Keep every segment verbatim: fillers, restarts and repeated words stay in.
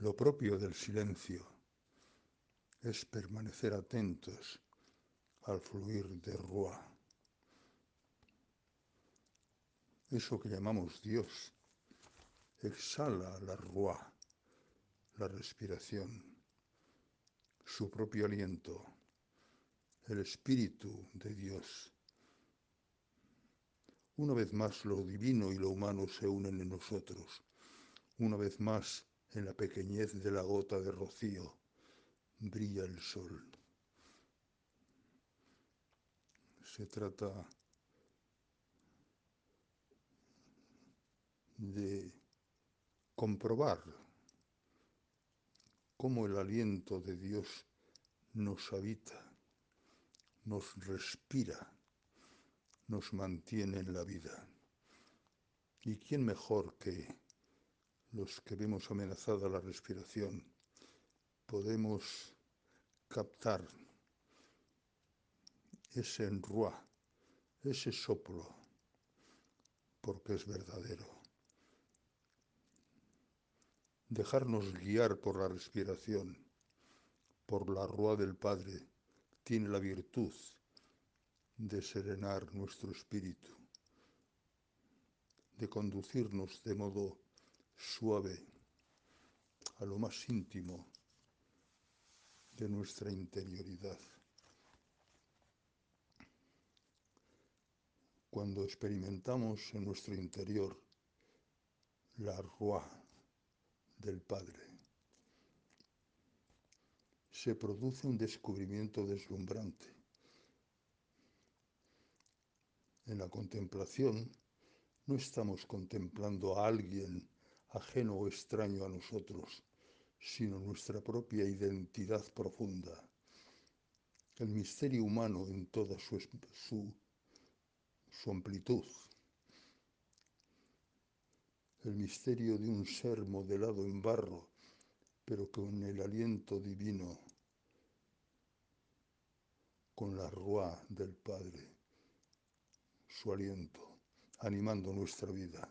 Lo propio del silencio es permanecer atentos al fluir de Ruah. Eso que llamamos Dios exhala la Ruah, la respiración, su propio aliento, el Espíritu de Dios. Una vez más lo divino y lo humano se unen en nosotros. Una vez más, en la pequeñez de la gota de rocío, brilla el sol. Se trata de comprobar cómo el aliento de Dios nos habita, nos respira, nos mantiene en la vida. ¿Y quién mejor que los que vemos amenazada la respiración podemos captar ese enruá, ese soplo, porque es verdadero? Dejarnos guiar por la respiración, por la Ruah del Padre, tiene la virtud de serenar nuestro espíritu, de conducirnos de modo suave a lo más íntimo de nuestra interioridad. Cuando experimentamos en nuestro interior la Ruah del Padre, se produce un descubrimiento deslumbrante. En la contemplación no estamos contemplando a alguien ajeno o extraño a nosotros, sino nuestra propia identidad profunda, el misterio humano en toda su, su, su amplitud, el misterio de un ser modelado en barro, pero con el aliento divino, con la Ruah del Padre, su aliento, animando nuestra vida.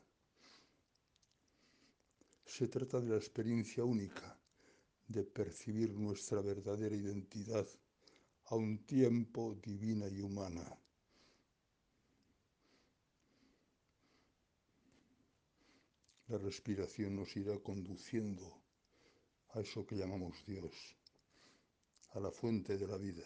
Se trata de la experiencia única de percibir nuestra verdadera identidad a un tiempo divina y humana. La respiración nos irá conduciendo a eso que llamamos Dios, a la fuente de la vida.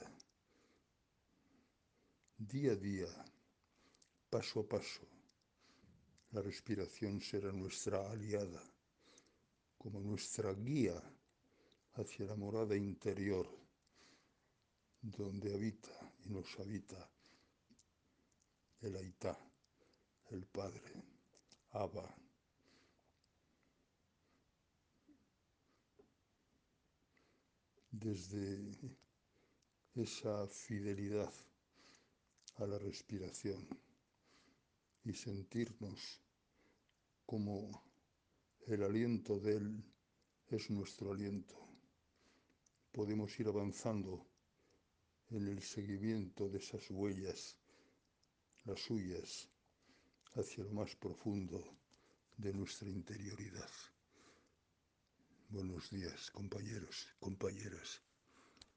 Día a día, paso a paso, la respiración será nuestra aliada, como nuestra guía hacia la morada interior, donde habita y nos habita el Aitá, el Padre, Abba. Desde esa fidelidad a la respiración y sentirnos como el aliento de Él es nuestro aliento, podemos ir avanzando en el seguimiento de esas huellas, las suyas, hacia lo más profundo de nuestra interioridad. Buenos días, compañeros, compañeras.